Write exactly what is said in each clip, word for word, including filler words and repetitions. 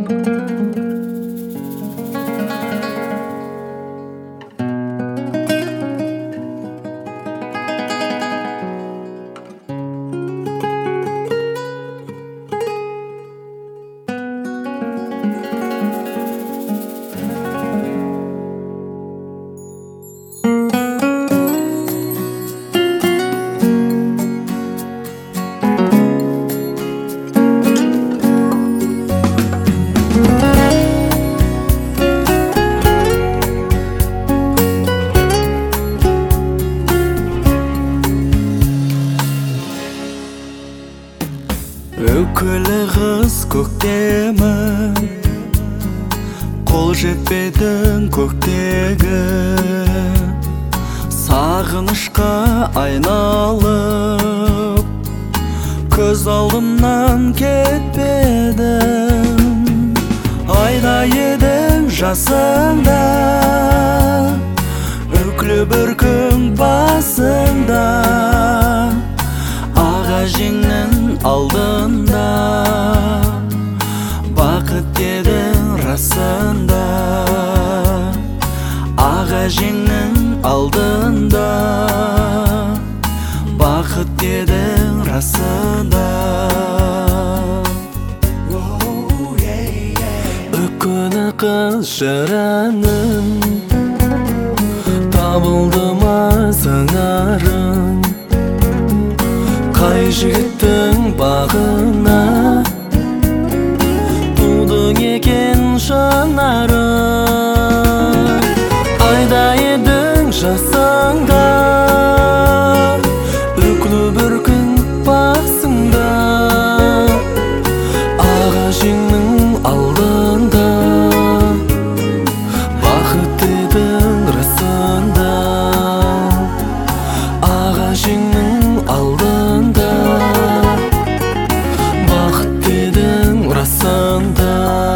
Өкілі қыз көктемі, қол жетпедің көктегі, сағынышқа айналып, көз алдымнан кетпедің. Айда едің жасыңда, үклі бір күн басыңда, аға жеңнің алдында, бақыт дедің расында. Аға жеңнің алдында, бақыт дедің расында. Үкіні қыз жыраның, табылды ма сыңарың? Қай жігіттің бағына тудың екен жанарың? Айда едің жасыңда, үклі бір күн басыңда, аға жеңнің алдында, бақыт дедің расында. Аға жеңнің алдында, бақыт дедің расында.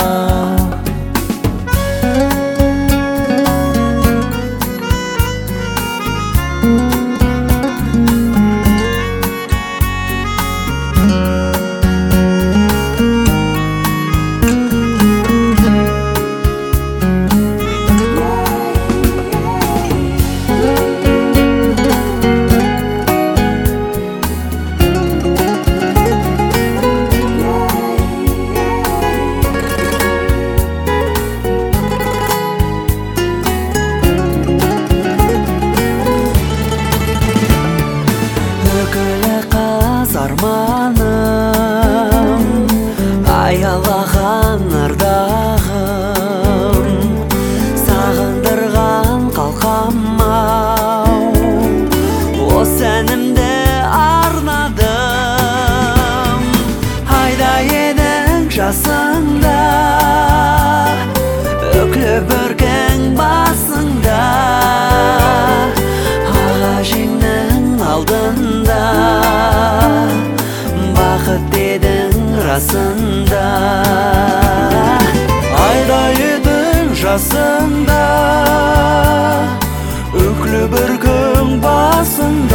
Арманым, аялаған ардағым, сағындырған қалқам-ау, осы әнімді арнадым. Айда едің жасыңда, үклі бір күн басыңда, аға жеңнің алдында, бақыт дедің расында. Айда едің жасында, үклі бір күн басында,